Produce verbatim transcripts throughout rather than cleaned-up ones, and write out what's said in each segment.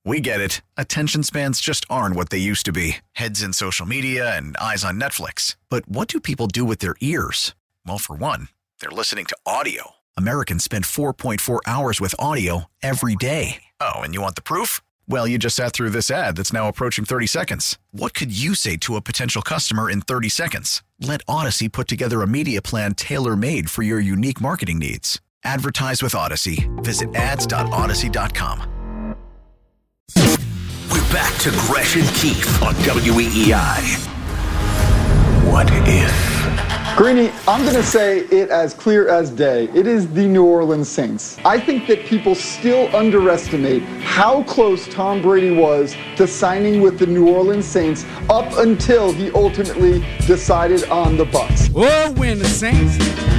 We get it. Attention spans just aren't what they used to be. Heads in social media and eyes on Netflix. But what do people do with their ears? Well, for one, they're listening to audio. Americans spend four point four hours with audio every day. Oh, and you want the proof? Well, you just sat through this ad that's now approaching thirty seconds. What could you say to a potential customer in thirty seconds? Let Odyssey put together a media plan tailor-made for your unique marketing needs. Advertise with Odyssey. Visit ads dot odyssey dot com. We're back to Gresh and Keefe on W E E I. What if? Greeny, I'm going to say it as clear as day. It is the New Orleans Saints. I think that people still underestimate how close Tom Brady was to signing with the New Orleans Saints up until he ultimately decided on the Bucs. Oh, when the Saints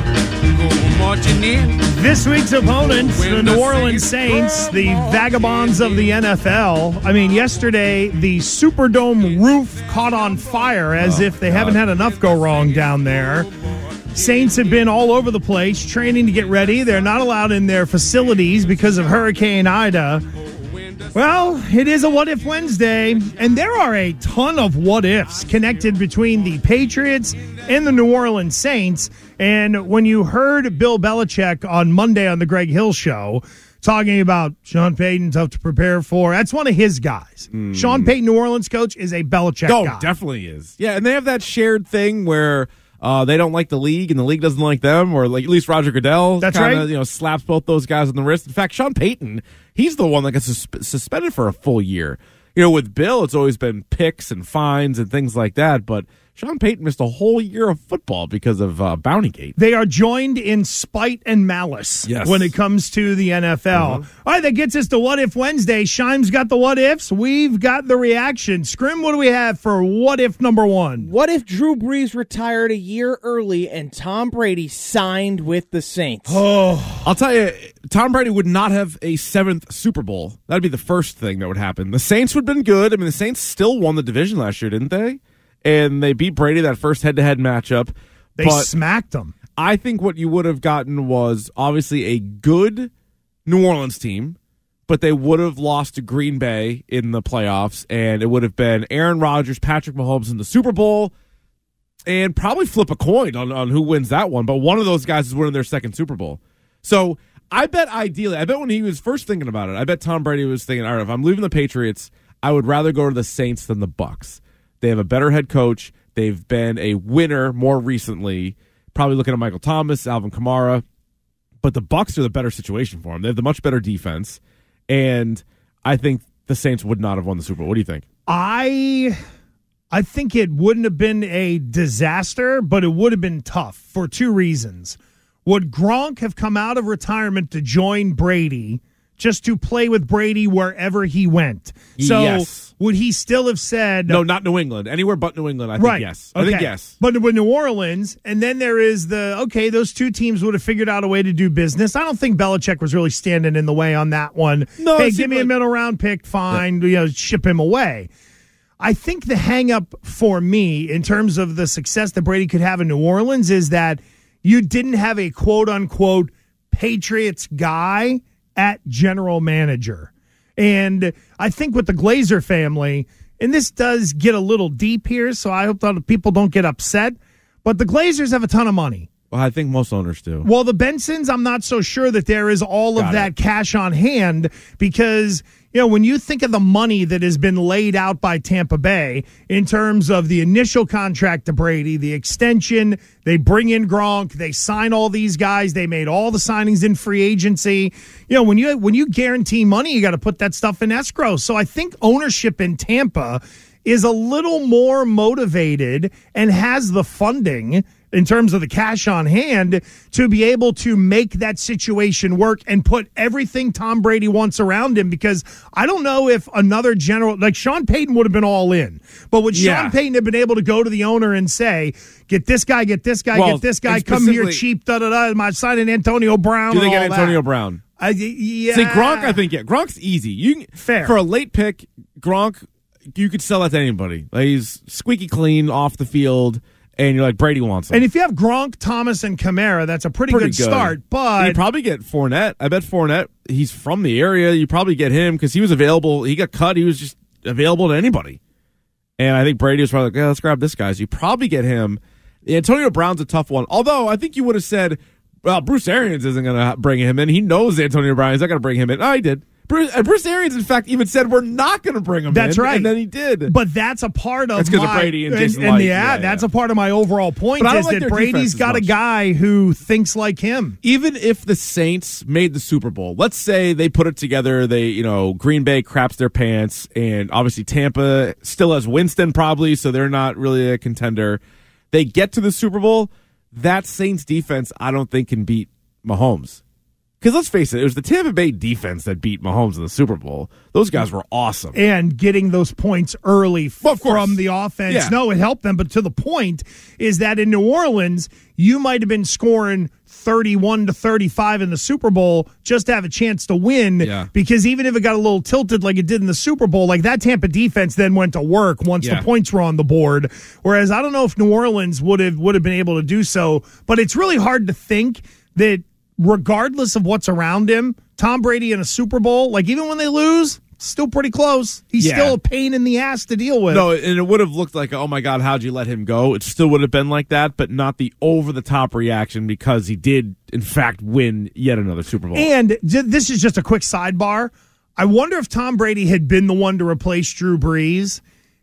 go marching in. This week's opponents, the New Orleans Saints, the vagabonds of the N F L. I mean, yesterday, the Superdome roof caught on fire as oh, if they God. haven't had enough go wrong down there. Saints have been all over the place training to get ready. They're not allowed in their facilities because of Hurricane Ida. Well, it is a What If Wednesday, and there are a ton of what ifs connected between the Patriots and the New Orleans Saints. And when you heard Bill Belichick on Monday on the Greg Hill Show talking about Sean Payton, tough to prepare for, that's one of his guys. Mm. Sean Payton, New Orleans coach, is a Belichick oh, guy. Oh, definitely is. Yeah, and they have that shared thing where uh, they don't like the league and the league doesn't like them, or like at least Roger Goodell that's kinda, right. you know, slaps both those guys on the wrist. In fact, Sean Payton, he's the one that got sus- suspended for a full year. You know, with Bill, it's always been picks and fines and things like that, but Sean Payton missed a whole year of football because of uh, Bountygate. They are joined in spite and malice yes. when it comes to the N F L. Uh-huh. All right, that gets us to What If Wednesday. Shime's got the what ifs. We've got the reaction. Scrim, what do we have for what if number one? What if Drew Brees retired a year early and Tom Brady signed with the Saints? Oh, I'll tell you, Tom Brady would not have a seventh Super Bowl. That'd be the first thing that would happen. The Saints would have been good. I mean, the Saints still won the division last year, didn't they? And they beat Brady that first head-to-head matchup. They but smacked them. I think what you would have gotten was obviously a good New Orleans team, but they would have lost to Green Bay in the playoffs, and it would have been Aaron Rodgers, Patrick Mahomes in the Super Bowl, and probably flip a coin on, on who wins that one, but one of those guys is winning their second Super Bowl. So I bet ideally, I bet when he was first thinking about it, I bet Tom Brady was thinking, all right, if I'm leaving the Patriots, I would rather go to the Saints than the Bucs. They have a better head coach. They've been a winner more recently. Probably looking at Michael Thomas, Alvin Kamara. But the Bucs are the better situation for them. They have the much better defense. And I think the Saints would not have won the Super Bowl. What do you think? I I think it wouldn't have been a disaster, but it would have been tough for two reasons. Would Gronk have come out of retirement to join Brady just to play with Brady wherever he went? So yes. Would he still have said... No, not New England. Anywhere but New England, I think right. yes. Okay. I think yes. But with New Orleans, and then there is the, okay, those two teams would have figured out a way to do business. I don't think Belichick was really standing in the way on that one. No, hey, give me like... a middle round pick, fine, yeah. you know, ship him away. I think the hang-up for me in terms of the success that Brady could have in New Orleans is that you didn't have a quote-unquote Patriots guy at general manager. And I think with the Glazer family, and this does get a little deep here, so I hope that people don't get upset, but the Glazers have a ton of money. Well, I think most owners do. Well, the Bensons, I'm not so sure that there is all Got of that it. cash on hand because, you know, when you think of the money that has been laid out by Tampa Bay in terms of the initial contract to Brady, the extension, they bring in Gronk, they sign all these guys, they made all the signings in free agency. You know, when you when you guarantee money, you got to put that stuff in escrow. So I think ownership in Tampa is a little more motivated and has the funding in terms of the cash on hand to be able to make that situation work and put everything Tom Brady wants around him, because I don't know if another general, like Sean Payton would have been all in, but would yeah. Sean Payton have been able to go to the owner and say, get this guy, get this guy, well, get this guy, come here cheap, da-da-da, am I signing Antonio Brown? Do they get all Antonio that. Brown? I, yeah. See, Gronk, I think, yeah. Gronk's easy. You can, Fair. For a late pick, Gronk, you could sell that to anybody. Like, he's squeaky clean off the field, and you're like, Brady wants him. And if you have Gronk, Thomas, and Kamara, that's a pretty, Pretty good, good. start. But you probably get Fournette. I bet Fournette, he's from the area. You probably get him because he was available. He got cut. He was just available to anybody. And I think Brady was probably like, yeah, let's grab this guy. So you probably get him. Antonio Brown's a tough one. Although I think you would have said, well, Bruce Arians isn't going to bring him in. He knows Antonio Brown. He's not going to bring him in. Oh, he did. Bruce, uh, Bruce Arians, in fact, even said we're not going to bring him that's in. right. And then he did. But that's a part of That's because my, of Brady and Jason and, Light. yeah, Yeah, that's yeah. a part of my overall point But I don't is like that their Brady's defense as got a much. guy who thinks like him. Even if the Saints made the Super Bowl, let's say they put it together, they, you know, Green Bay craps their pants, and obviously Tampa still has Winston probably, so they're not really a contender. They get to the Super Bowl, that Saints defense I don't think can beat Mahomes. Because let's face it, it was the Tampa Bay defense that beat Mahomes in the Super Bowl. Those guys were awesome. And getting those points early f- Well, of course. from the offense. Yeah. No, it helped them. But to the point is that in New Orleans, you might have been scoring thirty-one to thirty-five in the Super Bowl just to have a chance to win. Yeah. Because even if it got a little tilted like it did in the Super Bowl, like that Tampa defense then went to work once Yeah. the points were on the board. Whereas I don't know if New Orleans would have would have been able to do so. But it's really hard to think that regardless of what's around him, Tom Brady in a Super Bowl, like even when they lose, still pretty close. He's Yeah. still a pain in the ass to deal with. No, and it would have looked like, oh my God, how'd you let him go? It still would have been like that, but not the over-the-top reaction because he did, in fact, win yet another Super Bowl. And j- this is just a quick sidebar. I wonder if Tom Brady had been the one to replace Drew Brees,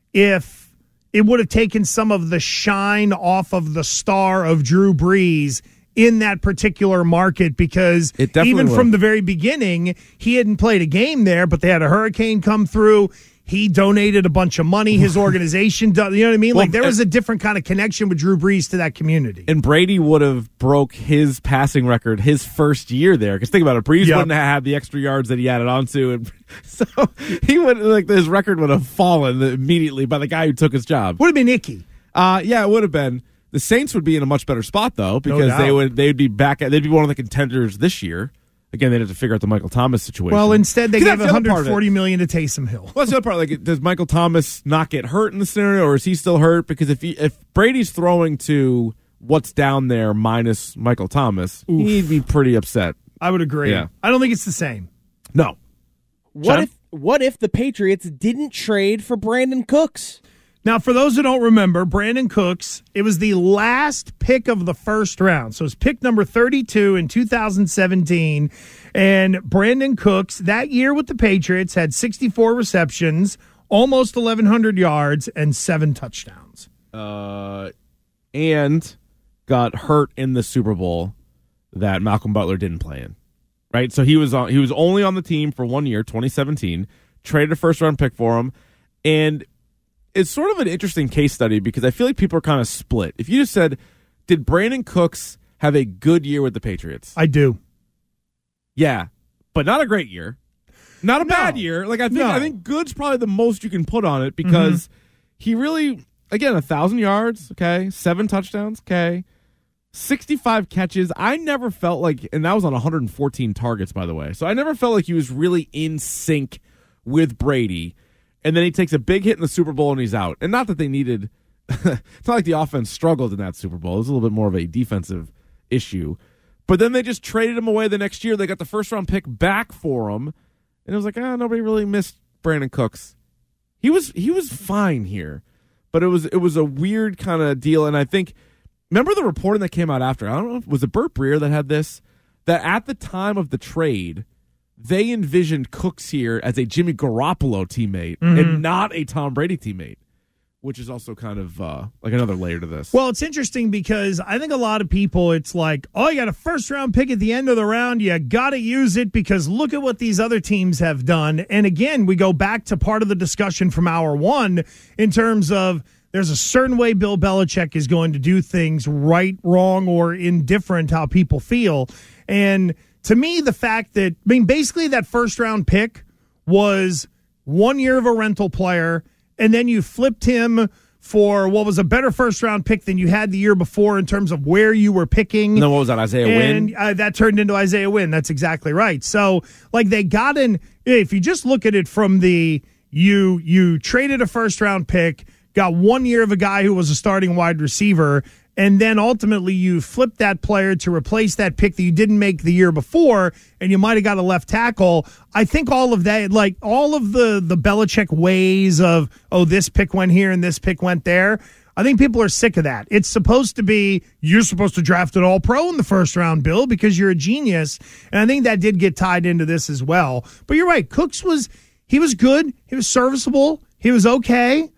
if it would have taken some of the shine off of the star of Drew Brees in that particular market, because It definitely even would. from the very beginning, he hadn't played a game there, but they had a hurricane come through. He donated a bunch of money. His organization, do- you know what I mean? Well, Like there was a different kind of connection with Drew Brees to that community. And Brady would have broke his passing record his first year there. Because think about it, Brees Yep. wouldn't have had the extra yards that he added onto, and so he would like his record would have fallen immediately by the guy who took his job. Would have been icky. Uh, yeah, it would have been. The Saints would be in a much better spot though, because doubt. they would they'd be back. At, they'd be one of the contenders this year. Again, they'd have to figure out the Michael Thomas situation. Well, instead they 'Cause gave that's the other one part of hundred it. forty million dollars to Taysom Hill. Well, that's the other part. Like, does Michael Thomas not get hurt in the scenario, or is he still hurt? Because if he, if Brady's throwing to what's down there minus Michael Thomas, he'd be pretty upset. I would agree. Yeah. I don't think it's the same. No. What John? if what if the Patriots didn't trade for Brandon Cooks? Now, for those who don't remember, Brandon Cooks, it was the last pick of the first round. So it was pick number thirty-two in two thousand seventeen. And Brandon Cooks, that year with the Patriots, had sixty-four receptions, almost eleven hundred yards, and seven touchdowns. Uh, and got hurt in the Super Bowl that Malcolm Butler didn't play in. Right? So he was on, he was only on the team for one year, twenty seventeen, traded a first round pick for him. And it's sort of an interesting case study because I feel like people are kind of split. If you just said, did Brandon Cooks have a good year with the Patriots? I do. Yeah, but not a great year. Not a No. bad year. Like I think No. I think good's probably the most you can put on it because Mm-hmm. he really, again, a thousand yards, okay, seven touchdowns, okay, sixty-five catches. I never felt like, and that was on one hundred fourteen targets, by the way. So I never felt like he was really in sync with Brady. And then he takes a big hit in the Super Bowl and he's out. And not that they needed, it's not like the offense struggled in that Super Bowl. It was a little bit more of a defensive issue. But then they just traded him away the next year. They got the first round pick back for him. And it was like, ah, nobody really missed Brandon Cooks. He was he was fine here. But it was it was a weird kind of deal. And I think, remember the reporting that came out after? I don't know, was it Burt Breer that had this? That at the time of the trade, they envisioned Cooks here as a Jimmy Garoppolo teammate and not a Tom Brady teammate, which is also kind of uh, like another layer to this. Well, it's interesting because I think a lot of people, it's like, oh, you got a first round pick at the end of the round. You got to use it because look at what these other teams have done. And again, we go back to part of the discussion from hour one in terms of there's a certain way Bill Belichick is going to do things, right, wrong, or indifferent, how people feel. And to me, the fact that, I mean, basically that first round pick was one year of a rental player, and then you flipped him for what was a better first round pick than you had the year before in terms of where you were picking. And then what was that, Isaiah and, Wynn? Uh, that turned into Isaiah Wynn. That's exactly right. So, like, they got in, if you just look at it from the, you you traded a first round pick, got one year of a guy who was a starting wide receiver, and then ultimately you flip that player to replace that pick that you didn't make the year before, and you might have got a left tackle. I think all of that, like all of the the Belichick ways of, oh, this pick went here and this pick went there, I think people are sick of that. It's supposed to be, you're supposed to draft an all-pro in the first round, Bill, because you're a genius. And I think that did get tied into this as well. But you're right. Cooks was, he was good. He was serviceable. He was okay.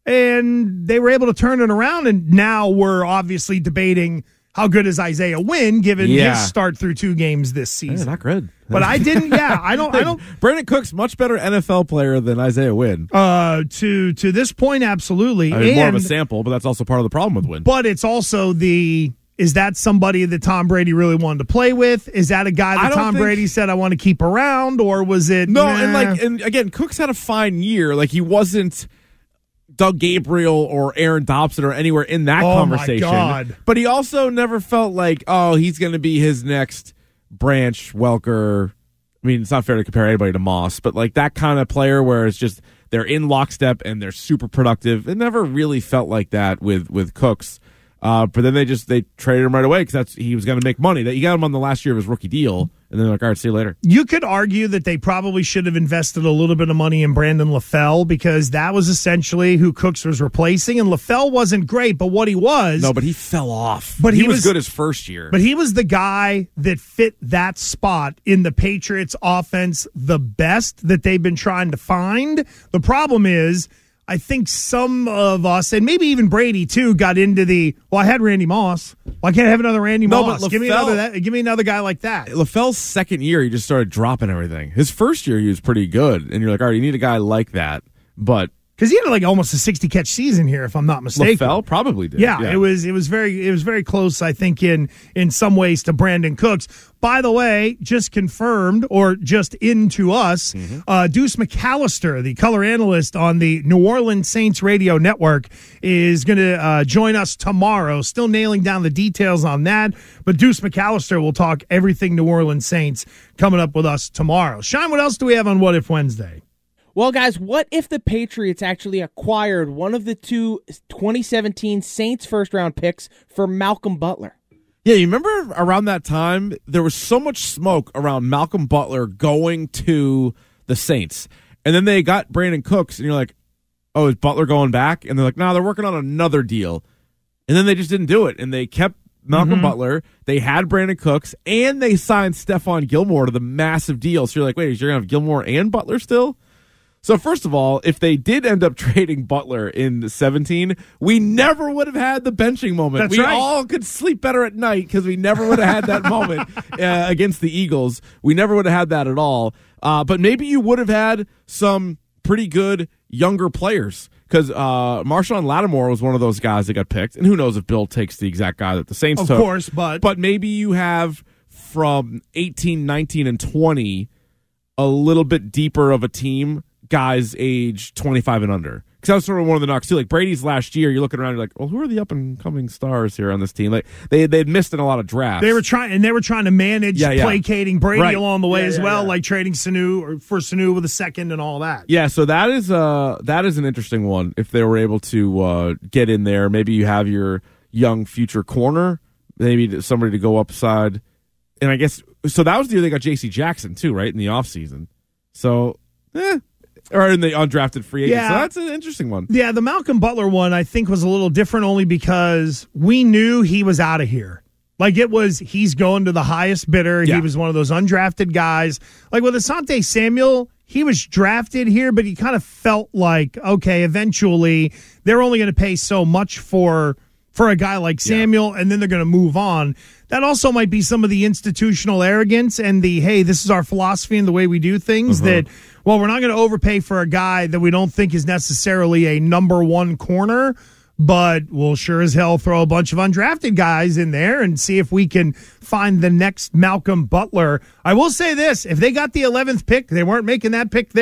And they were able to turn it around. And now we're obviously debating how good is Isaiah Wynn given Yeah. his start through two games this Yeah, season. not good. But I didn't, yeah, I don't, I don't. Brandon Cook's much better N F L player than Isaiah Wynn. Uh, to to this point, absolutely. I mean, and, more of a sample, but that's also part of the problem with Wynn. But it's also the, is that somebody that Tom Brady really wanted to play with? Is that a guy I that don't Tom think- Brady said, I want to keep around? Or was it? No, nah? and like, and again, Cooks had a fine year. Like, he wasn't Doug Gabriel or Aaron Dobson or anywhere in that Oh, my conversation. God. But he also never felt like, oh, he's going to be his next Branch, Welker. I mean, it's not fair to compare anybody to Moss, but like that kind of player where it's just they're in lockstep and they're super productive. It never really felt like that with with Cooks. Uh, but then they just they traded him right away because that's he was going to make money. That you got him on the last year of his rookie deal, and then they're like, all right, see you later. You could argue that they probably should have invested a little bit of money in Brandon LaFell because that was essentially who Cooks was replacing. And LaFell wasn't great, but what he was. No, but he fell off. But he, he was, was- good his first year. But he was the guy that fit that spot in the Patriots offense the best that they've been trying to find. The problem is, I think some of us, and maybe even Brady too, got into the, well, I had Randy Moss. Why can't I have another Randy No, Moss? but Give me LaFell- another that, give me another guy like that. LaFell's second year, he just started dropping everything. His first year, he was pretty good, and you're like, all right, you need a guy like that. But Because he had like almost a sixty catch season here, if I'm not mistaken. LaFell probably did. Yeah, it was it was very it was very close, I think, in in some ways to Brandon Cooks. By the way, just confirmed or just into us, Mm-hmm. uh, Deuce McAllister, the color analyst on the New Orleans Saints radio network, is going to uh, join us tomorrow. Still nailing down the details on that, but Deuce McAllister will talk everything New Orleans Saints coming up with us tomorrow. Sean, what else do we have on What If Wednesday? Well, guys, what if the Patriots actually acquired one of the two twenty seventeen Saints first-round picks for Malcolm Butler? Yeah, you remember around that time, there was so much smoke around Malcolm Butler going to the Saints. And then they got Brandon Cooks, and you're like, oh, is Butler going back? And they're like, no, they're working on another deal. And then they just didn't do it. And they kept Malcolm Mm-hmm. Butler. They had Brandon Cooks, and they signed Stephon Gilmore to the massive deal. So you're like, wait, you're going to have Gilmore and Butler still? So first of all, if they did end up trading Butler in seventeen, we never would have had the benching moment. That's we right. all could sleep better at night because we never would have had that moment uh, against the Eagles. We never would have had that at all. Uh, but maybe you would have had some pretty good younger players because uh, Marshawn Lattimore was one of those guys that got picked. And who knows if Bill takes the exact guy that the Saints Of took. course, but But maybe you have from eighteen, nineteen, and twenty a little bit deeper of a team, guys age twenty-five and under. Because that was sort of one of the knocks too. Like Brady's last year, you're looking around, you're like, well, who are the up and coming stars here on this team? Like they they'd missed in a lot of drafts. They were trying, and they were trying to manage Yeah, yeah. placating Brady Right. along the way Yeah, as yeah, well, yeah. like trading Sanu or for Sanu with a second and all that. Yeah, so that is uh that is an interesting one. If they were able to uh, get in there, maybe you have your young future corner, maybe somebody to go upside, and I guess so. That was the year they got J C Jackson too, right in the offseason. So, eh, or in the undrafted free agent. Yeah. So that's an interesting one. Yeah, the Malcolm Butler one I think was a little different only because we knew he was out of here. Like it was, he's going to the highest bidder. Yeah. He was one of those undrafted guys. Like with Asante Samuel, he was drafted here, but he kind of felt like, okay, eventually they're only going to pay so much for for a guy like Samuel, and then they're going to move on. That also might be some of the institutional arrogance and the, hey, this is our philosophy and the way we do things, that, well, we're not going to overpay for a guy that we don't think is necessarily a number one corner, but we'll sure as hell throw a bunch of undrafted guys in there and see if we can find the next Malcolm Butler. I will say this, if they got the eleventh pick, they weren't making that pick there.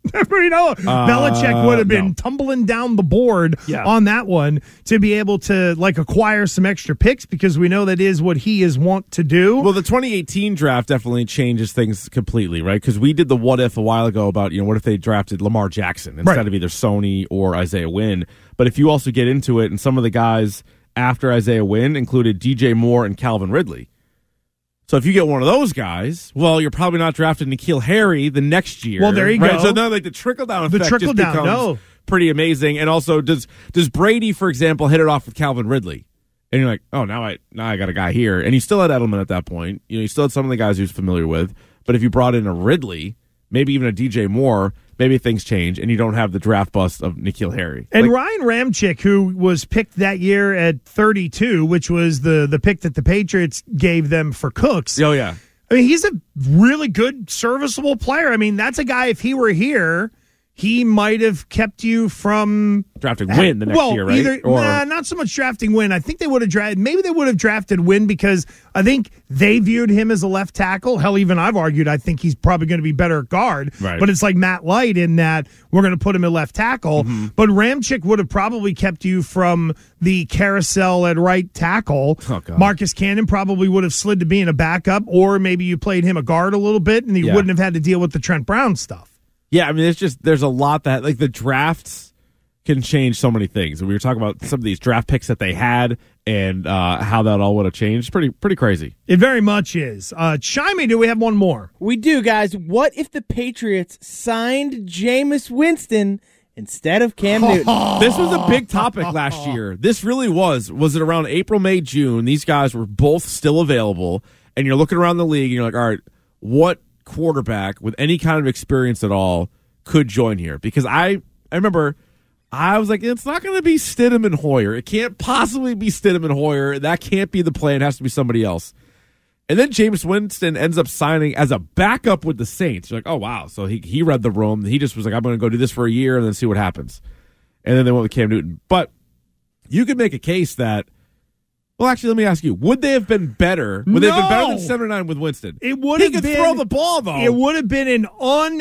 you know, Belichick would have been no. tumbling down the board Yeah. on that one to be able to like acquire some extra picks because we know that is what he is want to do. Well, the twenty eighteen draft definitely changes things completely, right? Because we did the what if a while ago about, you know, what if they drafted Lamar Jackson instead Right. of either Sony or Isaiah Wynn. But if you also get into it, and some of the guys after Isaiah Wynn included D J Moore and Calvin Ridley. So if you get one of those guys, well, you're probably not drafting N'Keal Harry the next year. Well, there you right? go. So now, like the trickle down The effect trickle just down, becomes no. pretty amazing. And also, does does Brady, for example, hit it off with Calvin Ridley? And you're like, oh, now I now I got a guy here, and you still had Edelman at that point. You know, you still had some of the guys he was familiar with. But if you brought in a Ridley, maybe even a D J Moore, maybe things change, and you don't have the draft bust of N'Keal Harry. And Like, Ryan Ramczyk, who was picked that year at thirty-two, which was the the pick that the Patriots gave them for Cooks. oh yeah. I mean, he's a really good, serviceable player. I mean, that's a guy, if he were here, he might have kept you from Drafting Wynn the next well, year, right? Either, Or- nah, not so much drafting Wynn. I think they would have drafted. Maybe they would have drafted Wynn because I think they viewed him as a left tackle. Hell, even I've argued I think he's probably going to be better at guard. Right. But it's like Matt Light in that we're going to put him at left tackle. Mm-hmm. But Ramczyk would have probably kept you from the carousel at right tackle. Oh, God. Marcus Cannon probably would have slid to being a backup, or maybe you played him a guard a little bit, and he Yeah. wouldn't have had to deal with the Trent Brown stuff. Yeah, I mean, it's just there's a lot that like the drafts can change so many things. And we were talking about some of these draft picks that they had and uh, how that all would have changed. Pretty pretty crazy. It very much is. Uh, Chimey, do we have one more? We do, guys. What if the Patriots signed Jameis Winston instead of Cam Newton? This was a big topic last year. This really was. Was it around April, May, June? These guys were both still available, and you're looking around the league, and you're like, all right, what quarterback with any kind of experience at all could join here? Because I, I remember I was like, it's not going to be Stidham and Hoyer. It can't possibly be Stidham and Hoyer. That can't be the play. It has to be somebody else. And then Jameis Winston ends up signing as a backup with the Saints. You're like, oh, wow. So he, he read the room. He just was like, I'm going to go do this for a year and then see what happens. And then they went with Cam Newton. But you could make a case that, well, actually, let me ask you: would they have been better? Would they have been better than No. seven or nine with Winston? It would he have could been throw the ball though. It would have been an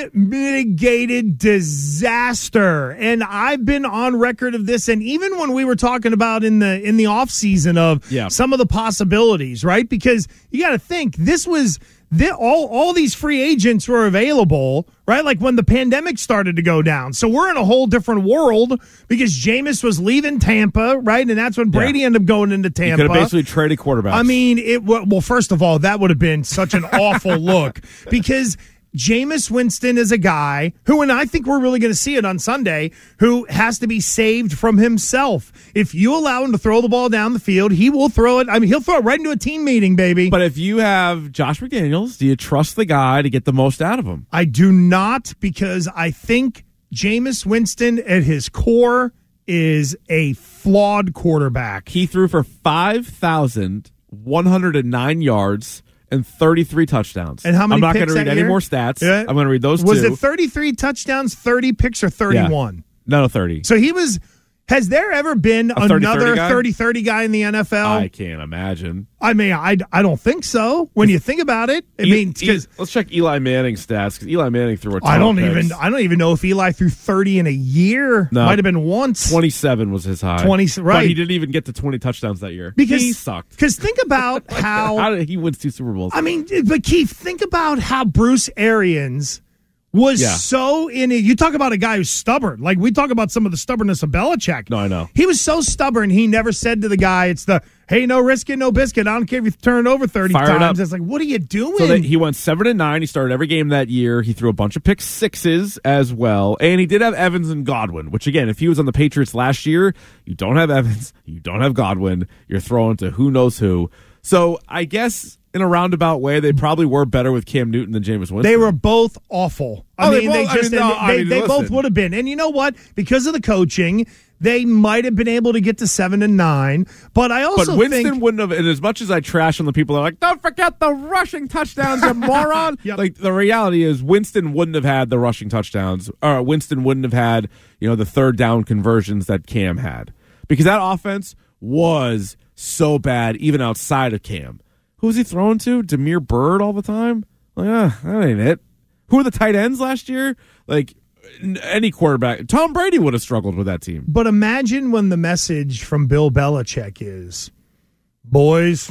unmitigated disaster. And I've been on record of this. And even when we were talking about in the in the offseason of Yeah. some of the possibilities, right? Because you got to think this was. The, all all these free agents were available, right? Like when the pandemic started to go down. So we're in a whole different world because Jameis was leaving Tampa, right? And that's when Brady Yeah. ended up going into You Tampa. could have basically traded quarterbacks. I mean, it. Well, first of all, that would have been such an awful look because Jameis Winston is a guy who, and I think we're really going to see it on Sunday, who has to be saved from himself. If you allow him to throw the ball down the field, he will throw it. I mean, he'll throw it right into a team meeting, baby. but if you have Josh McDaniels, do you trust the guy to get the most out of him? I do not, because I think Jameis Winston at his core is a flawed quarterback. He threw for five thousand one hundred nine yards and thirty-three touchdowns. And how many I'm not picks going to read that any year? more stats. Yeah. I'm going to read those Was two. it thirty-three touchdowns, thirty picks, or thirty-one? No, no, thirty. So he was. Has there ever been thirty-thirty another guy? thirty thirty guy in the N F L? I can't imagine. I mean, I, I don't think so. When you think about it, I mean, E- because E- let's check Eli Manning's stats because Eli Manning threw a ton I don't of picks. even I don't even know if Eli threw thirty in a year. No. Might have been once. twenty-seven was his high. twenty, But right. he didn't even get to twenty touchdowns that year. because he sucked. Because think about how. How did he win two Super Bowls? I mean, but Keith, think about how Bruce Arians was Yeah. so in it. You talk about a guy who's stubborn. Like we talk about some of the stubbornness of Belichick. No, I know. He was so stubborn. He never said to the guy, "It's the hey, no risk it, no biscuit. I don't care if you turn it over thirty Fire it times." up. It's like, what are you doing? So that he went seven and nine. He started every game that year. He threw a bunch of pick sixes as well, and he did have Evans and Godwin. Which again, if he was on the Patriots last year, you don't have Evans, you don't have Godwin. You're throwing to who knows who. So I guess in a roundabout way, they probably were better with Cam Newton than Jameis Winston. They were both awful. I Oh, they mean, they, both- I just mean, no, they, I mean, they both listen. would have been. And you know what? Because of the coaching, they might have been able to get to seven and nine. But I also But Winston think wouldn't have. And as much as I trash on the people that are like, don't forget the rushing touchdowns, you moron. Yep. Like the reality is, Winston wouldn't have had the rushing touchdowns, or Winston wouldn't have had you know the third down conversions that Cam had, because that offense was so bad even outside of Cam. Who was he throwing to? Demir Bird all the time? Like, ah, that ain't it. Who were the tight ends last year? Like, any quarterback. Tom Brady would have struggled with that team. But imagine when the message from Bill Belichick is, boys,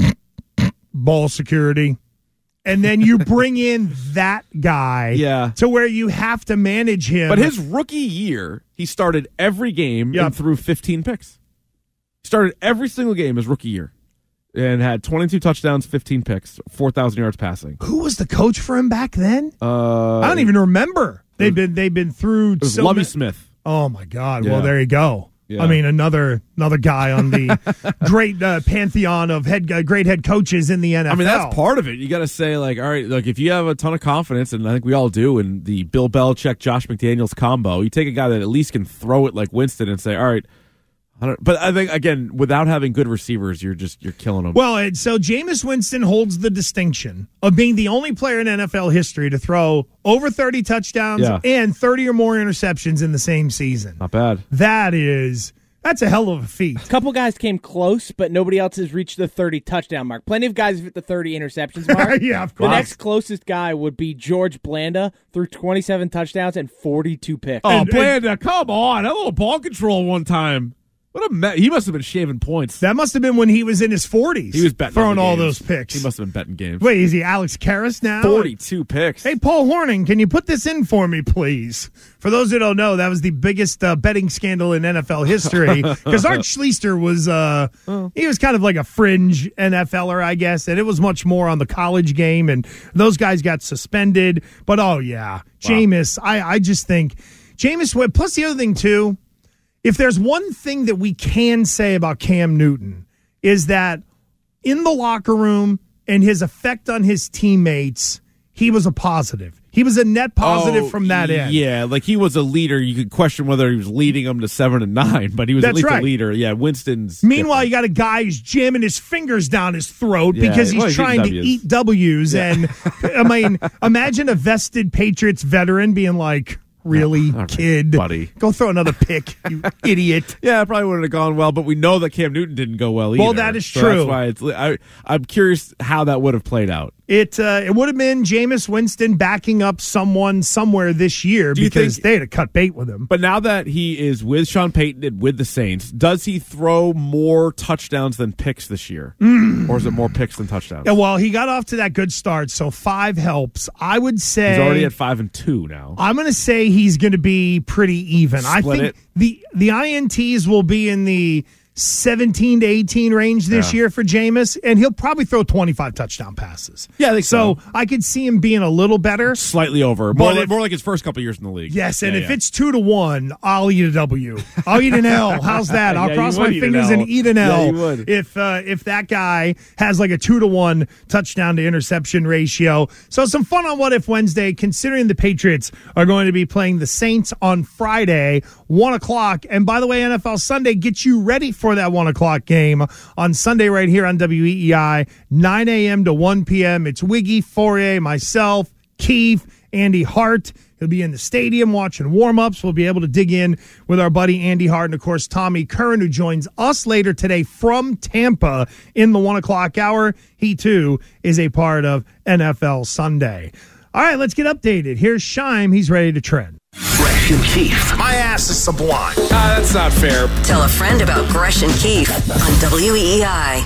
ball security. And then you bring in that guy yeah. to where you have to manage him. But his rookie year, he started every game yep. and threw fifteen picks. He started every single game his rookie year and had twenty-two touchdowns, fifteen picks, four thousand yards passing. Who was the coach for him back then? Uh, I don't even remember. They've been they've been through. It was so Lovie ma- Smith. Oh my God! Yeah. Well, there you go. Yeah. I mean, another another guy on the great uh, pantheon of head uh, great head coaches in the N F L. I mean, that's part of it. You got to say, like, all right, like if you have a ton of confidence, and I think we all do, in the Bill Belichick, Josh McDaniels combo, you take a guy that at least can throw it like Winston and say, all right. I don't, but I think, again, without having good receivers, you're just you're killing them. Well, and so Jameis Winston holds the distinction of being the only player in N F L history to throw over thirty touchdowns yeah. and thirty or more interceptions in the same season. Not bad. That is, that's a hell of a feat. A couple guys came close, but nobody else has reached the thirty touchdown mark. Plenty of guys have hit the thirty interceptions mark. Yeah, of course. The next closest guy would be George Blanda, threw twenty-seven touchdowns and forty-two picks. Oh, And- Blanda, come on. A little ball control one time. What a me- he must have been shaving points. That must have been when he was in his forties. He was betting throwing on the all games. those picks. He must have been betting games. Wait, is he Alex Karras now? forty-two picks. Hey, Paul Hornung, can you put this in for me, please? For those who don't know, that was the biggest uh, betting scandal in N F L history because Art Schlichter was uh, he was kind of like a fringe N F L er, I guess, and it was much more on the college game, and those guys got suspended. But, oh, yeah, wow. Jameis, I, I just think Jameis, plus the other thing, too, if there's one thing that we can say about Cam Newton is that in the locker room and his effect on his teammates, he was a positive. He was a net positive oh, from that end. Yeah, like he was a leader. You could question whether he was leading them to seven and nine, but he was That's at least right. a leader. Yeah, Winston's. Meanwhile, different. you got a guy who's jamming his fingers down his throat Yeah, because he's well, he's trying to eating eat W's. Yeah. And I mean, imagine a vested Patriots veteran being like, really, All right, kid? buddy. Go throw another pick, you idiot. Yeah, it probably wouldn't have gone well, but we know that Cam Newton didn't go well either. Well, that is so true. That's why it's. I, I'm curious how that would have played out. It uh, it would have been Jameis Winston backing up someone somewhere this year Do you because think- they had to cut bait with him. But now that he is with Sean Payton and with the Saints, does he throw more touchdowns than picks this year? Mm. Or is it more picks than touchdowns? Yeah, well, he got off to that good start, so five helps. I would say He's already at five and two now. I'm going to say he's going to be pretty even. I Split think it. the the I N Ts will be in the seventeen to eighteen range this Yeah. year for Jameis, and he'll probably throw twenty-five touchdown passes. Yeah, I think so. so. I could see him being a little better. Slightly over. More, But like, if- more like his first couple years in the league. Yes, and Yeah, if yeah. it's two to one, I'll eat a W. I'll eat an L. How's that? I'll Yeah, cross you my would eat an fingers L. and eat an Yeah, L. you would. If uh, if that guy has like a two to one touchdown to interception ratio. So some fun on What If Wednesday, considering the Patriots are going to be playing the Saints on Friday, one o'clock. And by the way, N F L Sunday, get you ready for that one o'clock game on Sunday right here on W E E I, nine a.m. to one p.m. It's Wiggy, Fourier, myself, Keith, Andy Hart. He'll be in the stadium watching warm-ups. We'll be able to dig in with our buddy Andy Hart and, of course, Tommy Kern, who joins us later today from Tampa in the one o'clock hour. He, too, is a part of N F L Sunday. All right, let's get updated. Here's Shime. He's ready to trend. Gresh and Keith. My ass is sublime. Ah, that's not fair. Tell a friend about Gresh and Keith on W E E I.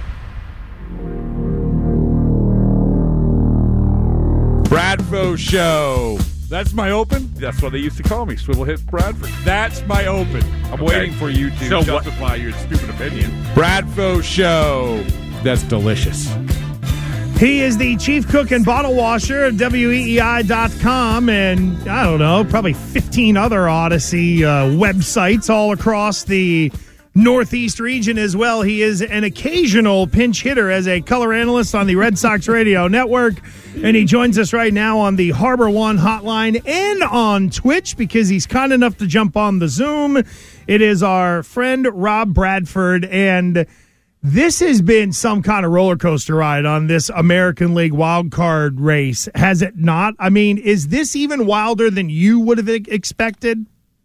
Bradfo Show. That's my open? That's what they used to call me, Swivel Hit Bradford. That's my open. I'm waiting for you to So what- justify your stupid opinion. Bradfo Show. That's delicious. He is the chief cook and bottle washer at W E E I dot com and, I don't know, probably fifteen other Odyssey uh, websites all across the Northeast region as well. He is an occasional pinch hitter as a color analyst on the Red Sox Radio Network, and he joins us right now on the Harbor One hotline and on Twitch because he's kind enough to jump on the Zoom. It is our friend Rob Bradford, and this has been some kind of roller coaster ride on this American League wild card race, has it not? I mean, is this even wilder than you would have expected?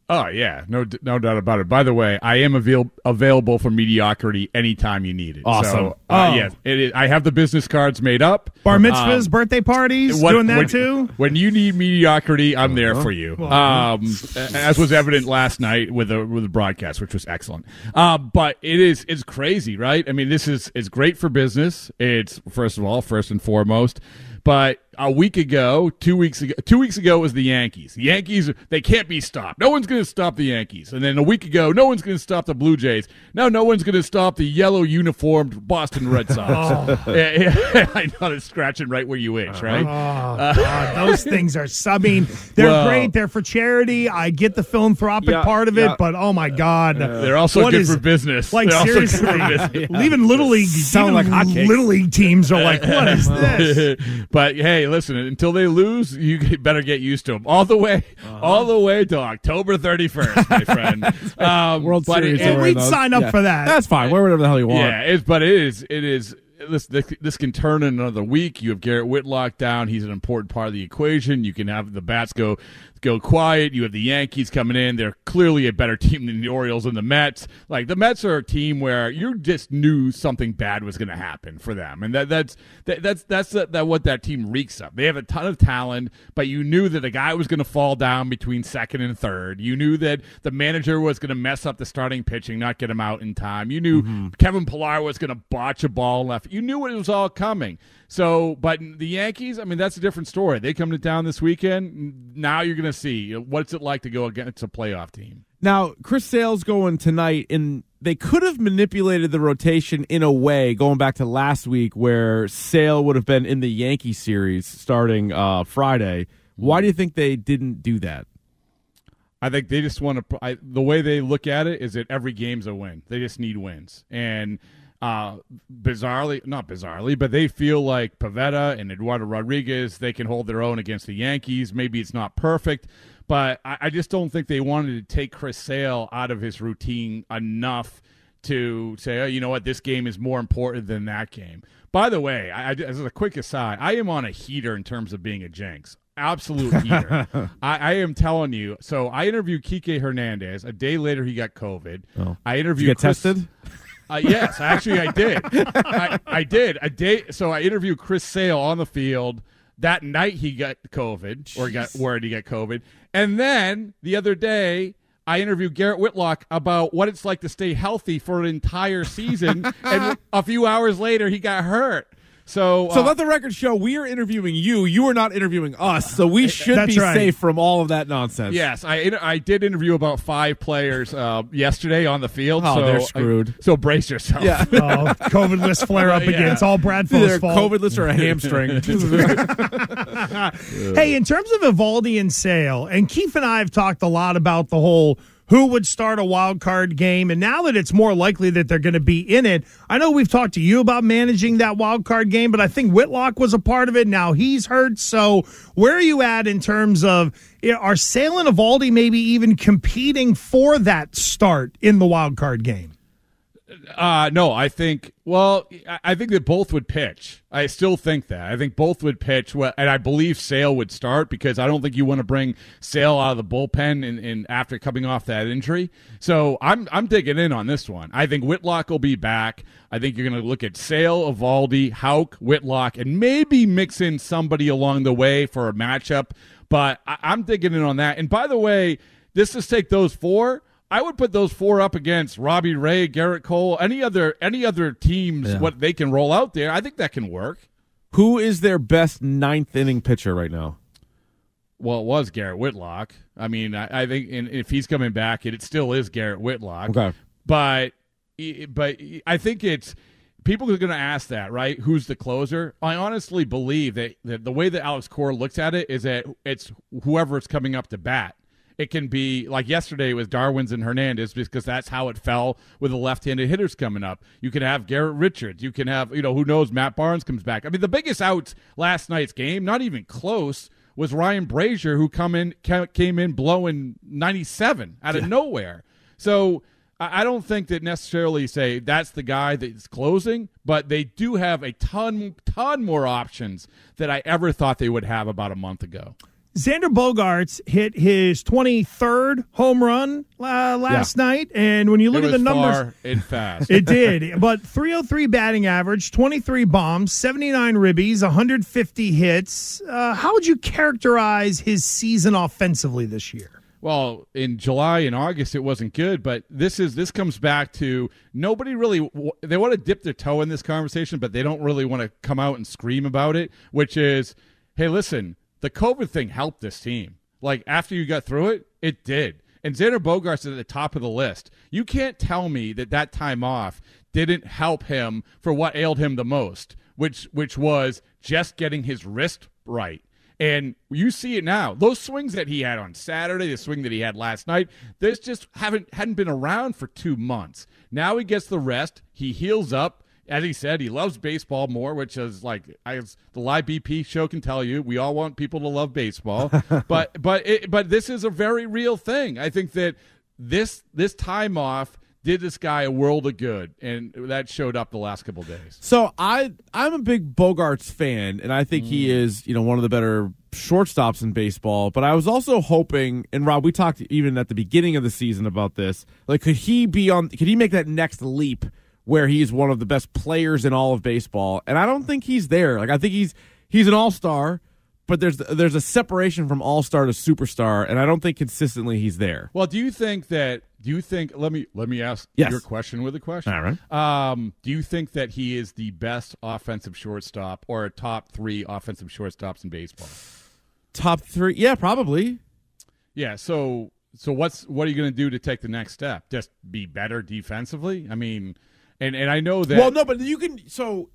Oh, yeah, no no doubt about it. By the way, I am avail- available for mediocrity anytime you need it. Awesome. So, uh, Oh. yeah, it is, I have the business cards made up. Bar mitzvahs, Um, birthday parties, what- doing that when, too? When you need mediocrity, I'm there for you. Well, Um, as was evident last night with the with the broadcast, which was excellent. Uh, but it is it's crazy, right? I mean, this is it's great for business. It's first of all, first and foremost. But a week ago, two weeks ago, two weeks ago was the Yankees. The Yankees, they can't be stopped. No one's going to stop the Yankees. And then a week ago, no one's going to stop the Blue Jays. Now, no one's going to stop the yellow uniformed Boston Red Sox. Oh. Yeah, yeah, I know it's scratching right where you itch, right? Oh, God, those things are subbing. They're Well- great. They're for charity. I get the philanthropic Yeah, part of it, yeah. but oh my God, They're also What good is- for business. Like They're also good seriously, for business. even little league, Sound even like hotcakes. little league teams are like, what is this? But hey, listen, until they lose, you get- better get used to them all the way, Uh-huh. all the way to October thirty-first, my friend. Um, World but Series. it- are And wearing we'd those. sign up Yeah. for that. That's fine. Wear whatever the hell you want. Yeah, it's, but it is, it is. This, this this can turn in another week. You have Garrett Whitlock down. He's an important part of the equation. You can have the bats go go quiet. You have the Yankees coming in. They're clearly a better team than the Orioles and the Mets. Like the Mets are a team where you just knew something bad was going to happen for them, and that that's that, that's that's that, that what that team reeks of. They have a ton of talent, but you knew that a guy was going to fall down between second and third. You knew that the manager was going to mess up the starting pitching, not get him out in time. You knew Mm-hmm. Kevin Pillar was going to botch a ball left. You knew it was all coming. So, but the Yankees, I mean, that's a different story. They come to town this weekend. Now you're going to see what's it like to go against a playoff team. Now, Chris Sale's going tonight, and they could have manipulated the rotation in a way, going back to last week, where Sale would have been in the Yankee series starting uh, Friday. Why do you think they didn't do that? I think they just want to. I, the way they look at it is that every game's a win. They just need wins, and uh, bizarrely, not bizarrely, but they feel like Pivetta and Eduardo Rodriguez, they can hold their own against the Yankees. Maybe it's not perfect, but I, I just don't think they wanted to take Chris Sale out of his routine enough to say, oh, you know what, this game is more important than that game. By the way, I, I, as a quick aside, I am on a heater in terms of being a Jenks. Absolute heater. I, I am telling you. So I interviewed Kike Hernandez. A day later, he got COVID. Oh. I Did interviewed you get Chris, tested? Uh, yes, actually, I did. I, I did a day. So I interviewed Chris Sale on the field that night. He got COVID, or got word he got COVID, and then the other day, I interviewed Garrett Whitlock about what it's like to stay healthy for an entire season, and a few hours later, he got hurt. So, So uh, let the record show we are interviewing you. You are not interviewing us, so we should That's be right. safe from all of that nonsense. Yes, I inter- I did interview about five players uh, yesterday on the field. Oh, so they're screwed. I- so brace yourself. Yeah. Oh, COVID list flare up Yeah. again. It's all Brad Foe's Either fault. COVID list or a hamstring. Hey, in terms of Evaldi and Sale, and Keith and I have talked a lot about the whole who would start a wild card game, and now that it's more likely that they're going to be in it, I know we've talked to you about managing that wild card game, but I think Whitlock was a part of it. Now he's hurt, so where are you at in terms of, you know, are Sale and Evaldi maybe even competing for that start in the wild card game? Uh, no, I think, well, I- I think that both would pitch. I still think that. I think both would pitch, well, and I believe Sale would start because I don't think you want to bring Sale out of the bullpen in, in after coming off that injury. So I'm I'm digging in on this one. I think Whitlock will be back. I think you're going to look at Sale, Evaldi, Houck, Whitlock, and maybe mix in somebody along the way for a matchup. But I, I'm digging in on that. And by the way, let's just take those four. I would put those four up against Robbie Ray, Garrett Cole, any other any other teams, Yeah. what they can roll out there. I think that can work. Who is their best ninth inning pitcher right now? Well, it was Garrett Whitlock. I mean, I, I think and if he's coming back, it, it still is Garrett Whitlock. Okay. But, but I think it's people are going to ask that, right? Who's the closer? I honestly believe that, that the way that Alex Cora looks at it is that it's whoever's coming up to bat. It can be like yesterday with Darwin's and Hernandez because that's how it fell with the left-handed hitters coming up. You can have Garrett Richards. You can have, you know, who knows, Matt Barnes comes back. I mean, the biggest outs last night's game, not even close, was Ryan Brazier, who come in came in blowing ninety-seven out of yeah. nowhere. So I don't think that necessarily say that's the guy that's closing, but they do have a ton, ton more options that I ever thought they would have about a month ago. Xander Bogaerts hit his twenty-third home run uh, last Yeah. night, and when you look it at was the numbers, far and fast. it did. But three oh three batting average, twenty-three bombs, seventy-nine ribbies, one hundred fifty hits. Uh, how would you characterize his season offensively this year? Well, in July and August, it wasn't good, but this is this comes back to nobody really they want to dip their toe in this conversation, but they don't really want to come out and scream about it. Which is, hey, listen, the COVID thing helped this team. Like after you got through it, it did. And Xander Bogaerts is at the top of the list. You can't tell me that that time off didn't help him for what ailed him the most, which which was just getting his wrist right. And you see it now. Those swings that he had on Saturday, the swing that he had last night, those just haven't hadn't been around for two months. Now he gets the rest. He heals up. As he said, he loves baseball more, which is like as the Live B P show can tell you, we all want people to love baseball. but but it, but this is a very real thing. I think that this this time off did this guy a world of good, and that showed up the last couple of days. So I I'm a big Bogaerts fan, and I think mm. he is, you know, one of the better shortstops in baseball. But I was also hoping, and Rob, we talked even at the beginning of the season about this. Like, could he be on? Could he make that next leap where he's one of the best players in all of baseball? And I don't think he's there. Like, I think he's he's an all-star, but there's there's a separation from all-star to superstar, and I don't think consistently he's there. Well, do you think that do you think let me let me ask yes. your question with a question. All right. Um, do you think that he is the best offensive shortstop or a top three offensive shortstops in baseball? Top three? Yeah, probably. Yeah, so so what's what are you going to do to take the next step? Just be better defensively? I mean, And and I know that. Well, no, but you can. So,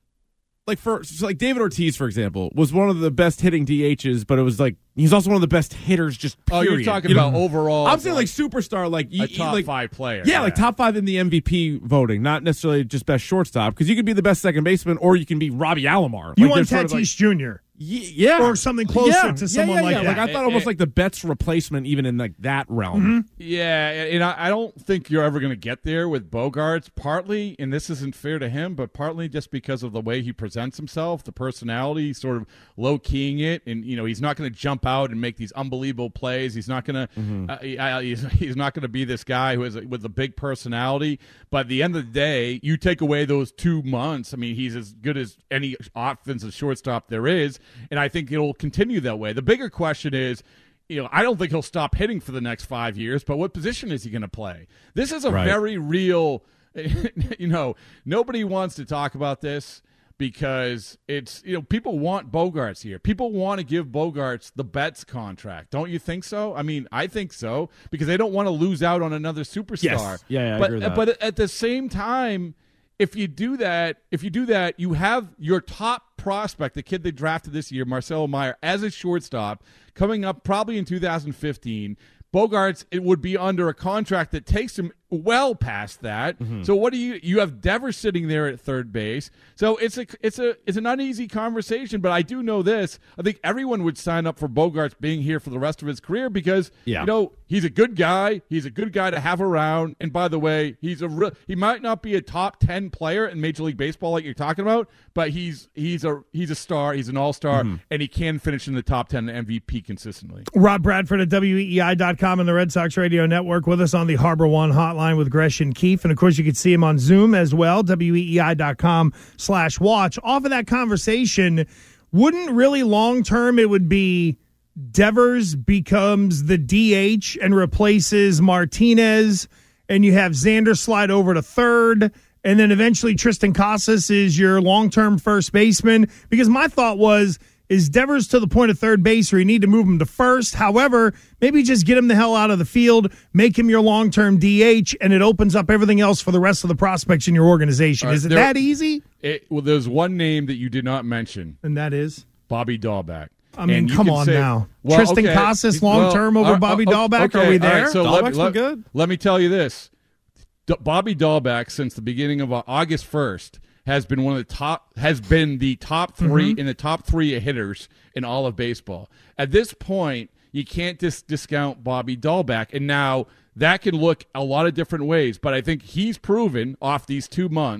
like for so like David Ortiz, for example, was one of the best hitting D Hs, but it was like he's also one of the best hitters. Just period. Oh, you're talking you about know? overall. I'm saying like, like superstar, like a top like, five player. Yeah, yeah, like top five in the M V P voting, not necessarily just best shortstop, because you can be the best second baseman or you can be Robbie Alomar. You like, want Tatis sort of like, Junior Yeah, or something closer yeah, to someone yeah, yeah, like yeah. that. Like I thought, it, almost it, like the Betts replacement, even in like that realm. Mm-hmm. Yeah, and I, I don't think you're ever going to get there with Bogaerts. Partly, and this isn't fair to him, but partly just because of the way he presents himself, the personality, sort of low keying it, and you know he's not going to jump out and make these unbelievable plays. He's not going to. Mm-hmm. Uh, he, uh, he's, he's not going to be this guy who is a, with a big personality. But at the end of the day, you take away those two months. I mean, he's as good as any offensive shortstop there is, and I think it'll continue that way. The bigger question is, you know, I don't think he'll stop hitting for the next five years, but what position is he going to play? This is a right. very real, you know, nobody wants to talk about this because it's, you know, people want Bogaerts here. People want to give Bogaerts the Betts contract. Don't you think so? I mean, I think so because they don't want to lose out on another superstar. Yes. Yeah, yeah, I but, agree with that. But at the same time, if you do that, if you do that, you have your top prospect, the kid they drafted this year, Marcelo Meyer, as a shortstop, coming up probably in two thousand fifteen. Bogaerts, it would be under a contract that takes him well past that. Mm-hmm. So what do you you have Devers sitting there at third base. So it's a it's a it's an uneasy conversation, but I do know this. I think everyone would sign up for Bogaerts being here for the rest of his career because yeah. you know, he's a good guy, he's a good guy to have around, and by the way, he's a re- he might not be a top ten player in Major League Baseball like you're talking about, but he's he's a he's a star, he's an all-star, mm-hmm. and he can finish in the top ten M V P consistently. Rob Bradford at W E E I dot com and the Red Sox Radio Network with us on the Harbor One hotline with Gresh and Keefe. And, of course, you can see him on Zoom as well, W E E I dot com slash watch. Off of that conversation, wouldn't really long-term it would be Devers becomes the D H and replaces Martinez, and you have Xander slide over to third, and then eventually Tristan Casas is your long-term first baseman? Because my thought was, is Devers to the point of third base where you need to move him to first? However, maybe just get him the hell out of the field, make him your long-term D H, and it opens up everything else for the rest of the prospects in your organization. Uh, is it there, that easy? It, well, there's one name that you did not mention. And that is? Bobby Dahlbeck. I mean, and come on say, now. Well, Tristan okay. Casas long-term well, over uh, Bobby uh, Dahlbeck? Okay. Are we there? All right, so Dahlbeck's let, been let, good. Let me tell you this. D- Bobby Dahlbeck, since the beginning of uh, August first, has been one of the top has been the top three Mm-hmm. in the top three of hitters in all of baseball. At this point, you can't dis- discount Bobby Dahlbeck, and now that can look a lot of different ways. But I think he's proven off these two months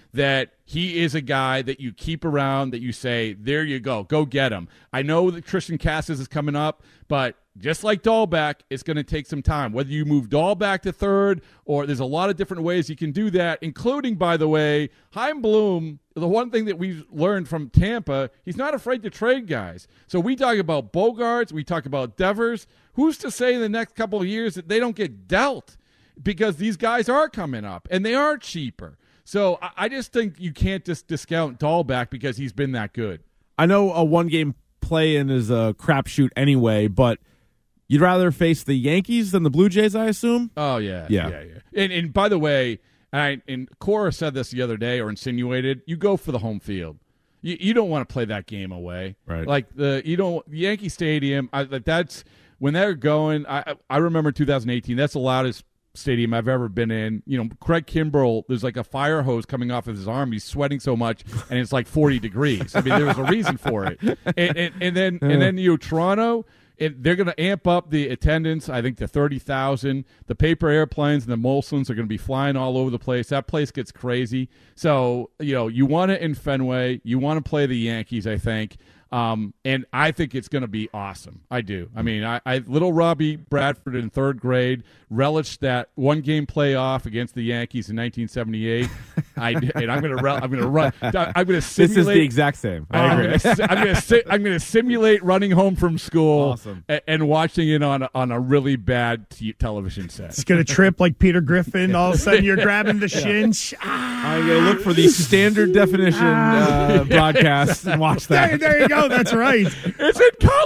that he is a guy that you keep around, that you say, there you go, go get him. I know that Christian Cassis is coming up, but just like Dahlbeck, it's going to take some time. Whether you move Dahlbeck to third, or there's a lot of different ways you can do that, including, by the way, Chaim Bloom. The one thing that we've learned from Tampa, he's not afraid to trade guys. So we talk about Bogarts, we talk about Devers. Who's to say in the next couple of years that they don't get dealt? Because these guys are coming up, and they are cheaper. So I, I just think you can't just discount Dahlbeck because he's been that good. I know a one-game play-in is a crapshoot anyway, but you'd rather face the Yankees than the Blue Jays, I assume? Oh, yeah. Yeah. yeah, yeah. And, and by the way, I, and Cora said this the other day or insinuated, you go for the home field. You, you don't want to play that game away. Right. Like, the you don't Yankee Stadium, I, that's when they're going, I, I remember two thousand eighteen, that's the loudest stadium I've ever been in. You know, Craig Kimbrell, there's like a fire hose coming off of his arm. He's sweating so much, and it's like forty degrees. I mean, there was a reason for it. And, and, and then, and then you know, Toronto, it, they're going to amp up the attendance, I think, to thirty thousand. The paper airplanes and the Molsons are going to be flying all over the place. That place gets crazy. So, you know, you want it in Fenway. You want to play the Yankees, I think. Um, and I think it's going to be awesome. I do. I mean, I, I little Robbie Bradford in third grade relished that one game playoff against the Yankees in nineteen seventy-eight. I and I'm going to I'm going to run. I'm going to simulate. This is the exact same. I I'm agree. Gonna, I'm going to I'm going to simulate running home from school Awesome. and, and watching it on a, on a really bad t- television set. It's going to trip like Peter Griffin. All of a sudden, you're grabbing the shin. I'm going to look for the standard definition uh, broadcast and watch that. There, there you go. That's right. It's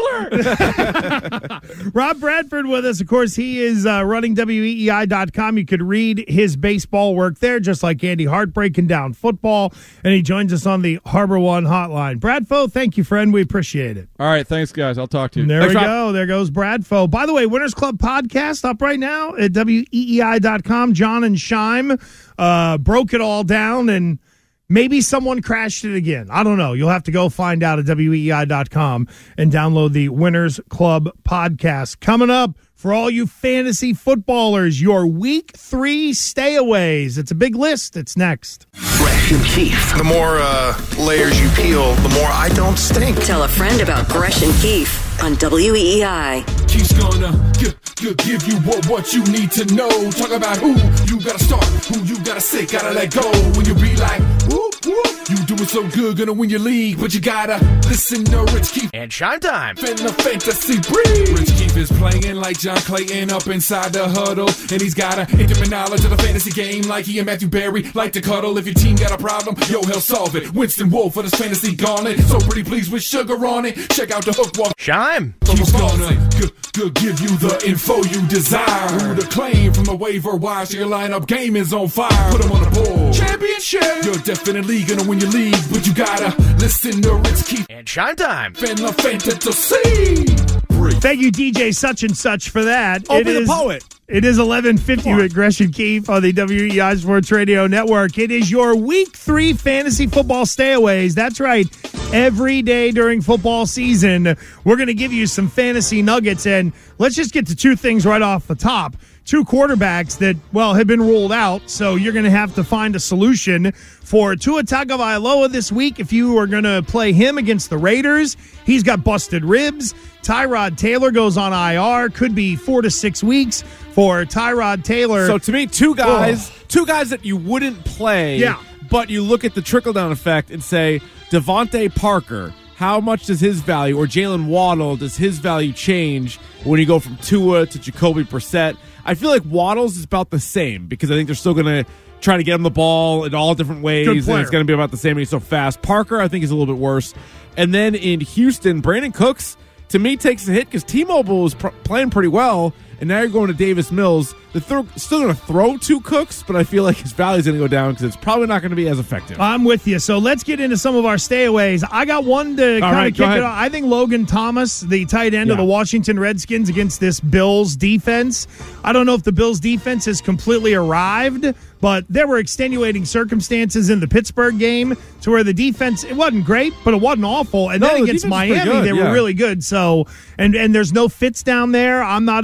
in color. Rob Bradford with us. Of course, he is uh, running W E E I dot com. You could read his baseball work there, just like Andy Hart breaking down football. And he joins us on the Harbor One hotline. Bradfo, thank you, friend. We appreciate it. All right. Thanks, guys. I'll talk to you. There Thanks, we Rob. go. There goes Bradfo. By the way, Winners Club podcast up right now at W E E I dot com. John and Scheim uh, broke it all down, and maybe someone crashed it again. I don't know. You'll have to go find out at W E E I dot com and download the Winners Club podcast. Coming up for all you fantasy footballers, your week three stayaways. It's a big list. It's next. Gresh and Keefe. The more uh, layers you peel, the more I don't stink. Tell a friend about Gresh and Keefe on W E E I. Keith's gonna give, give, give you what, what you need to know. Talk about who you gotta start, who you gotta sit, gotta let go. When you be like, whoop, whoop, you doing so good, gonna win your league, but you gotta listen to Rich Keefe. And Shine Time. Finna fantasy breed. Rich Keefe is playing like John Clayton up inside the huddle, and he's got a intimate knowledge of the fantasy game, like he and Matthew Berry like to cuddle. If your team got a problem, yo, he'll solve it. Winston Wolf for this fantasy gauntlet, so pretty pleased with sugar on it. Check out the hook walk. Shine. Keith's gonna g- g- give you the info you desire. Who to claim from the waiver wire, so your lineup game is on fire. Put him on the board. Championship. You're definitely gonna win your league, but you gotta listen to Rich Keefe. And Shine Time. Finna fantasy. Thank you, D J Such and Such, for that. Opie It the is- Poet. It is eleven fifty with Gresh and Keefe on the W E E I Sports Radio Network. It is your week three fantasy football stayaways. That's right. Every day during football season, we're going to give you some fantasy nuggets. And let's just get to two things right off the top. Two quarterbacks that, well, have been ruled out, so you're going to have to find a solution for Tua Tagovailoa this week. If you are going to play him against the Raiders, he's got busted ribs. Tyrod Taylor goes on I R. Could be four to six weeks for Tyrod Taylor. So to me, two guys, oh. two guys that you wouldn't play, yeah. but you look at the trickle-down effect and say, Devontae Parker, how much does his value, or Jalen Waddle, does his value change when you go from Tua to Jacoby Brissett? I feel like Waddle's is about the same because I think they're still going to try to get him the ball in all different ways, and it's going to be about the same, and he's so fast. Parker, I think, is a little bit worse. And then in Houston, Brandon Cooks, to me, takes a hit because T-Mobile is pr- playing pretty well, and now you're going to Davis Mills. They're th- still going to throw two Cooks, but I feel like his value is going to go down because it's probably not going to be as effective. I'm with you. So let's get into some of our stayaways. I got one to kind right, of kick it off. I think Logan Thomas, the tight end yeah. of the Washington Redskins against this Bills defense. I don't know if the Bills defense has completely arrived, but there were extenuating circumstances in the Pittsburgh game to where the defense, it wasn't great, but it wasn't awful. And no, then the against Miami, good, they yeah. were really good. So, and, and there's no Fitz down there. I'm not a big believer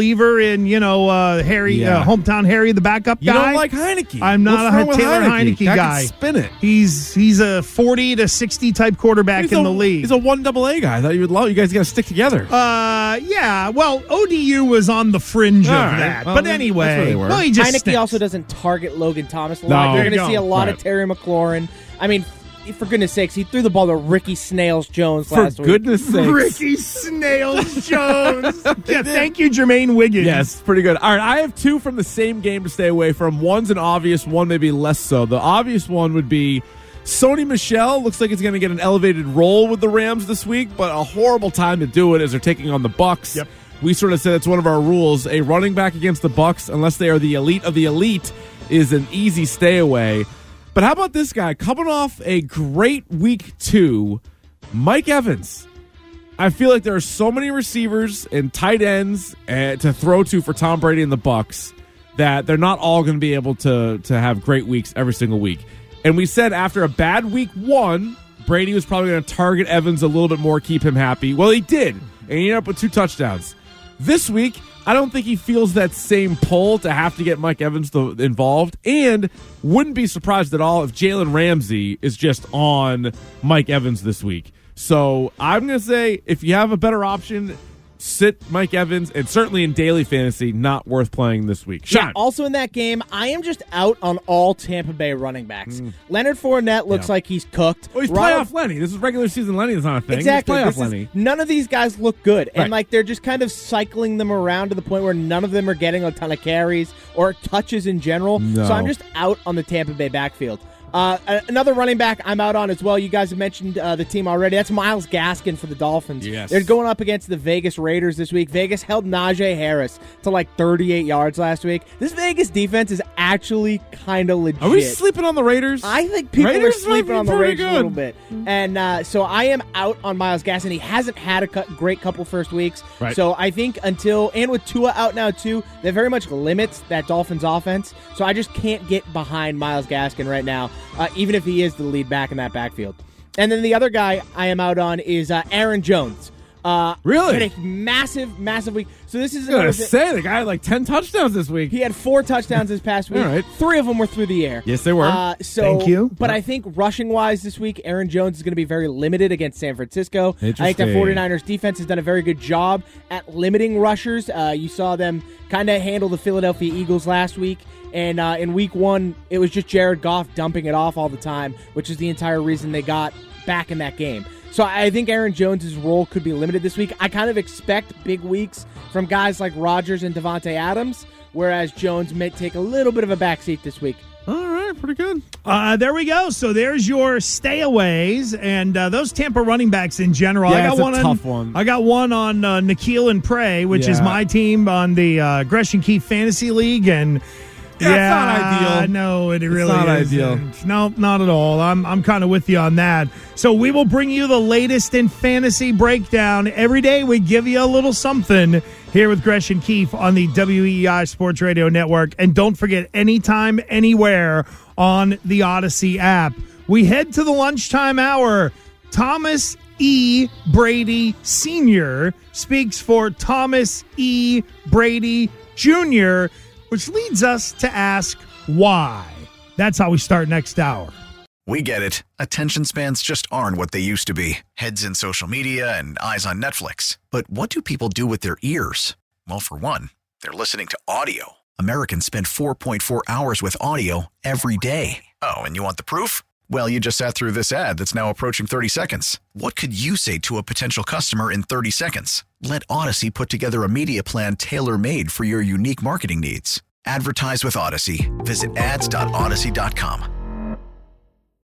believer in, you know, uh, Harry, Yeah. uh, hometown Harry, the backup You guy. don't like Heineke. I'm not What's wrong a with Taylor Heineke? Heineke Guy guy. can spin it. He's he's a forty to sixty type quarterback He's in a, the league. He's a one double A guy. I thought you would love. You guys got to stick together. Uh, yeah. Well, O D U was on the fringe All of right. that, Well, but then anyway, that's where they were. well, he just Heineke stinks. also doesn't target Logan Thomas a No. lot. You're There you going to see a go. lot Right. of Terry McLaurin. I mean, f- for goodness sakes, he threw the ball to Ricky Snails Jones For last week. goodness sakes. Ricky Snails Jones. Yeah, thank you, Jermaine Wiggins. Yes, pretty good. All right, I have two from the same game to stay away from. One's an obvious, one maybe less so. The obvious one would be Sony Michel. Looks like it's going to get an elevated role with the Rams this week, but a horrible time to do it as they're taking on the Bucks. Yep. We sort of said it's one of our rules. A running back against the Bucks, unless they are the elite of the elite, is an easy stay away. But how about this guy coming off a great week two, Mike Evans? I feel like there are so many receivers and tight ends uh, to throw to for Tom Brady and the Bucks that they're not all going to be able to to have great weeks every single week. And we said after a bad week one, Brady was probably going to target Evans a little bit more, keep him happy. Well, he did, and he ended up with two touchdowns. This week, I don't think he feels that same pull to have to get Mike Evans to, involved, and wouldn't be surprised at all if Jalen Ramsey is just on Mike Evans this week. So I'm going to say if you have a better option, sit Mike Evans, and certainly in daily fantasy, not worth playing this week. Sean. Yeah, also in that game, I am just out on all Tampa Bay running backs. Leonard Fournette looks Yeah. like he's cooked. Oh, he's Ronald- playoff Lenny. This is regular season Lenny. That's not a thing. Exactly. He's playoff This is- Lenny. none of these guys look good. And Right. like they're just kind of cycling them around to the point where none of them are getting a ton of carries or touches in general. No. So I'm just out on the Tampa Bay backfield. Uh, a- another running back I'm out on as well. You guys have mentioned uh, the team already. That's Myles Gaskin for the Dolphins. Yes. They're going up against the Vegas Raiders this week. Vegas held Najee Harris to like thirty-eight yards last week. This Vegas defense is actually kind of legit. Are we sleeping on the Raiders? I think people Raiders are sleeping might be on the pretty Raiders a good. little bit. And uh, so I am out on Myles Gaskin. He hasn't had a cu- great couple first weeks. Right. So I think until, and with Tua out now too, that very much limits that Dolphins offense. So I just can't get behind Myles Gaskin right now, uh, even if he is the lead back in that backfield. And then the other guy I am out on is uh, Aaron Jones. Uh, Really? Had a massive, massive week. So this is I was another going to say, the guy had like ten touchdowns this week. He had four touchdowns this past week. All right. Three of them were through the air. Yes, they were. Uh, so, Thank you. But I think rushing-wise this week, Aaron Jones is going to be very limited against San Francisco. I think the Interesting. 49ers defense has done a very good job at limiting rushers. Uh, you saw them kind of handle the Philadelphia Eagles last week. And uh, in week one, it was just Jared Goff dumping it off all the time, which is the entire reason they got back in that game. So I think Aaron Jones' role could be limited this week. I kind of expect big weeks from guys like Rodgers and Devontae Adams, whereas Jones may take a little bit of a backseat this week. All right, pretty good. Uh, there we go. So there's your stayaways and uh, those Tampa running backs in general. Yeah, I got it's a one on, tough one. I got one on uh, Nikhil and Prey, which is Yeah. my team on the uh, Gresham Keefe Fantasy League, and Yeah, it's not ideal. No, it really not isn't. ideal. No, not at all. I'm I'm kind of with you on that. So we will bring you the latest in fantasy breakdown every day. We give you a little something here with Gresham Keefe on the W E E I Sports Radio Network, and don't forget, anytime, anywhere on the Odyssey app. We head to the lunchtime hour. Thomas E. Brady Senior speaks for Thomas E. Brady Junior, which leads us to ask why. That's how we start next hour. We get it. Attention spans just aren't what they used to be. Heads in social media and eyes on Netflix. But what do people do with their ears? Well, for one, they're listening to audio. Americans spend four point four hours with audio every day. Oh, and you want the proof? Well, you just sat through this ad that's now approaching thirty seconds. What could you say to a potential customer in thirty seconds? Let Odyssey put together a media plan tailor-made for your unique marketing needs. Advertise with Odyssey. Visit ads dot odyssey dot com.